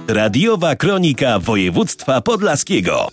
Radiowa Kronika Województwa Podlaskiego.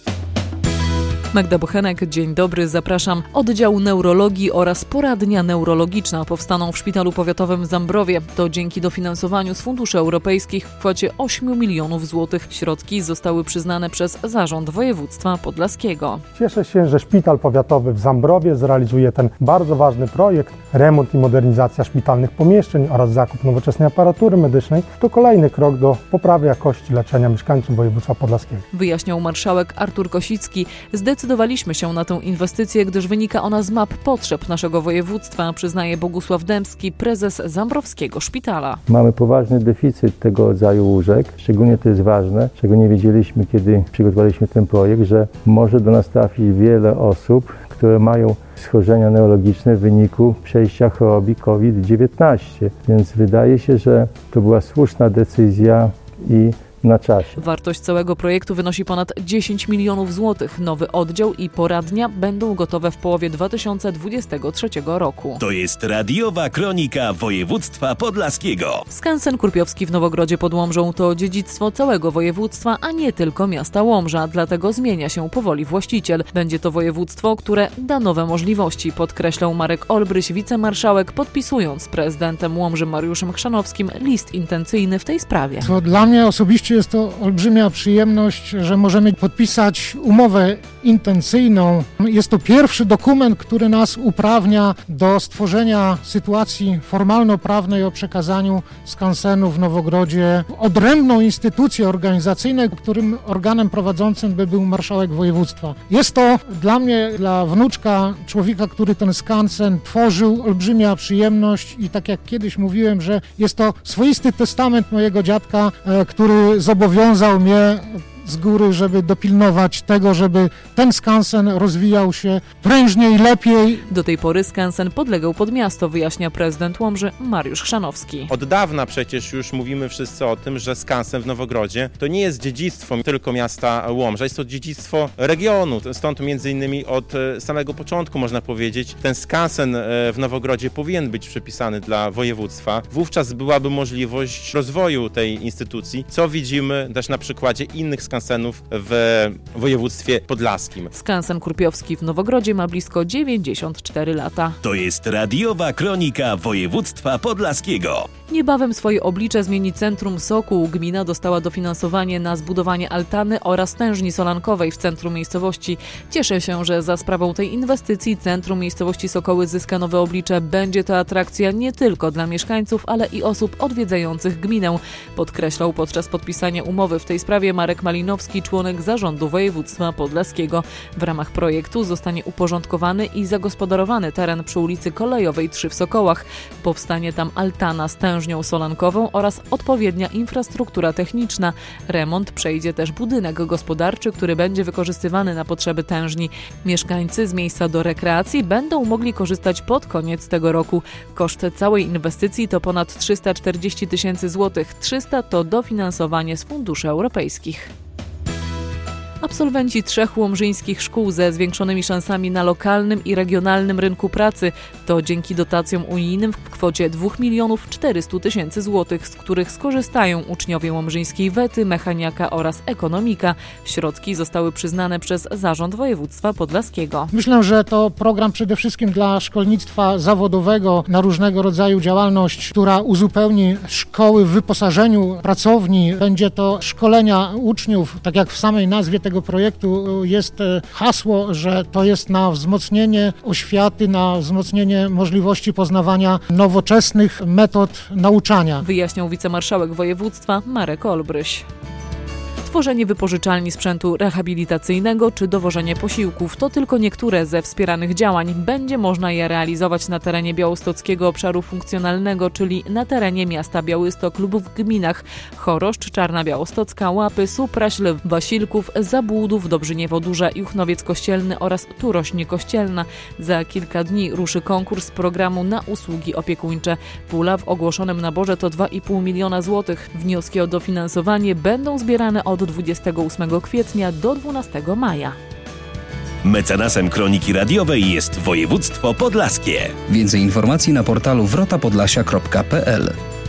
Magda Bochenek, dzień dobry, zapraszam. Oddział neurologii oraz poradnia neurologiczna powstaną w Szpitalu Powiatowym w Zambrowie. To dzięki dofinansowaniu z funduszy europejskich w kwocie 8 milionów złotych. Środki zostały przyznane przez Zarząd Województwa Podlaskiego. Cieszę się, że Szpital Powiatowy w Zambrowie zrealizuje ten bardzo ważny projekt. Remont i modernizacja szpitalnych pomieszczeń oraz zakup nowoczesnej aparatury medycznej to kolejny krok do poprawy jakości leczenia mieszkańców województwa podlaskiego. Wyjaśniał marszałek Artur Kosicki. Zdecydowaliśmy się na tę inwestycję, gdyż wynika ona z map potrzeb naszego województwa, przyznaje Bogusław Dębski, prezes Zambrowskiego Szpitala. Mamy poważny deficyt tego rodzaju łóżek. Szczególnie to jest ważne, czego nie wiedzieliśmy, kiedy przygotowaliśmy ten projekt, że może do nas trafić wiele osób, które mają schorzenia neurologiczne w wyniku przejścia choroby COVID-19. Więc wydaje się, że to była słuszna decyzja i na czasie. Wartość całego projektu wynosi ponad 10 milionów złotych. Nowy oddział i poradnia będą gotowe w połowie 2023 roku. To jest Radiowa Kronika Województwa Podlaskiego. Skansen Kurpiowski w Nowogrodzie pod Łomżą to dziedzictwo całego województwa, a nie tylko miasta Łomża. Dlatego zmienia się powoli właściciel. Będzie to województwo, które da nowe możliwości, podkreślał Marek Olbryś, wicemarszałek, podpisując z prezydentem Łomży Mariuszem Chrzanowskim list intencyjny w tej sprawie. To dla mnie osobiście jest to olbrzymia przyjemność, że możemy podpisać umowę intencyjną. Jest to pierwszy dokument, który nas uprawnia do stworzenia sytuacji formalno-prawnej o przekazaniu skansenu w Nowogrodzie odrębną instytucję organizacyjną, którym organem prowadzącym by był marszałek województwa. Jest to dla mnie, dla wnuczka człowieka, który ten skansen tworzył, olbrzymia przyjemność i tak jak kiedyś mówiłem, że jest to swoisty testament mojego dziadka, który zobowiązał mnie z góry, żeby dopilnować tego, żeby ten skansen rozwijał się prężniej, lepiej. Do tej pory skansen podlegał pod miasto, wyjaśnia prezydent Łomży Mariusz Chrzanowski. Od dawna przecież już mówimy wszyscy o tym, że skansen w Nowogrodzie to nie jest dziedzictwo tylko miasta Łomża, jest to dziedzictwo regionu. Stąd między innymi od samego początku można powiedzieć, ten skansen w Nowogrodzie powinien być przypisany dla województwa. Wówczas byłaby możliwość rozwoju tej instytucji, co widzimy też na przykładzie innych skansenów w województwie podlaskim. Skansen Kurpiowski w Nowogrodzie ma blisko 94 lata. To jest Radiowa Kronika Województwa Podlaskiego. Niebawem swoje oblicze zmieni Centrum Sokół. Gmina dostała dofinansowanie na zbudowanie altany oraz tężni solankowej w centrum miejscowości. Cieszę się, że za sprawą tej inwestycji Centrum Miejscowości Sokoły zyska nowe oblicze. Będzie to atrakcja nie tylko dla mieszkańców, ale i osób odwiedzających gminę. Podkreślał podczas podpisania umowy w tej sprawie Marek Malinowski, członek Zarządu Województwa Podlaskiego. W ramach projektu zostanie uporządkowany i zagospodarowany teren przy ulicy Kolejowej 3 w Sokołach. Powstanie tam altana z tężnią solankową oraz odpowiednia infrastruktura techniczna. Remont przejdzie też budynek gospodarczy, który będzie wykorzystywany na potrzeby tężni. Mieszkańcy z miejsca do rekreacji będą mogli korzystać pod koniec tego roku. Koszt całej inwestycji to ponad 340 000 złotych. 300 to dofinansowanie z funduszy europejskich. Absolwenci 3 łomżyńskich szkół ze zwiększonymi szansami na lokalnym i regionalnym rynku pracy to dzięki dotacjom unijnym w kwocie 2 400 000 złotych, z których skorzystają uczniowie łomżyńskiej Wety, Mechaniaka oraz Ekonomika. Środki zostały przyznane przez Zarząd Województwa Podlaskiego. Myślę, że to program przede wszystkim dla szkolnictwa zawodowego na różnego rodzaju działalność, która uzupełni szkoły w wyposażeniu pracowni. Będzie to szkolenia uczniów, tak jak w samej nazwie tego projektu jest hasło, że to jest na wzmocnienie oświaty, na wzmocnienie możliwości poznawania nowoczesnych metod nauczania. Wyjaśniał wicemarszałek województwa Marek Olbryś. Tworzenie wypożyczalni sprzętu rehabilitacyjnego czy dowożenie posiłków to tylko niektóre ze wspieranych działań. Będzie można je realizować na terenie Białostockiego Obszaru Funkcjonalnego, czyli na terenie miasta Białystok lub w gminach Choroszcz, Czarna Białostocka, Łapy, Supraśl, Wasilków, Zabłudów, Dobrzyniewo Duże, Juchnowiec Kościelny oraz Turośń Kościelna. Za kilka dni ruszy konkurs programu na usługi opiekuńcze. Pula w ogłoszonym naborze to 2,5 miliona złotych. Wnioski o dofinansowanie będą zbierane od 28 kwietnia do 12 maja. Mecenasem Kroniki Radiowej jest województwo podlaskie. Więcej informacji na portalu wrotapodlasia.pl.